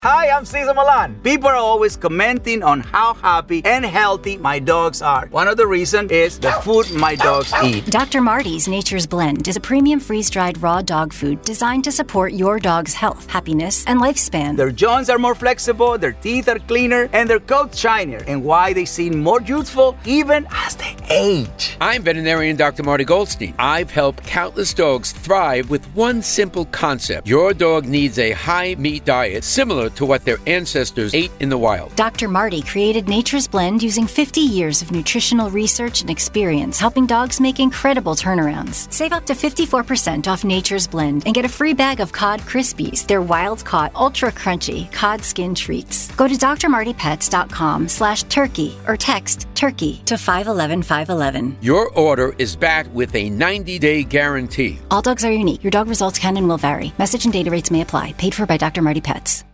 Hi, I'm Cesar Milan. People are always commenting on how happy and healthy my dogs are. One of the reasons is the food my dogs eat. Dr. Marty's Nature's Blend is a premium freeze-dried raw dog food designed to support your dog's health, happiness, and lifespan. Their joints are more flexible, their teeth are cleaner, and their coats shinier, and why they seem more youthful even as they age. I'm veterinarian Dr. Marty Goldstein. I've helped countless dogs thrive with one simple concept. Your dog needs a high-meat diet similar to what their ancestors ate in the wild. Dr. Marty created Nature's Blend using 50 years of nutritional research and experience, helping dogs make incredible turnarounds. Save up to 54% off Nature's Blend and get a free bag of Cod Krispies. They're wild-caught, ultra-crunchy cod skin treats. Go to drmartypets.com/turkey or text TURKEY to 511-511. Your order is backed with a 90-day guarantee. All dogs are unique. Your dog results can and will vary. Message and data rates may apply. Paid for by Dr. Marty Pets.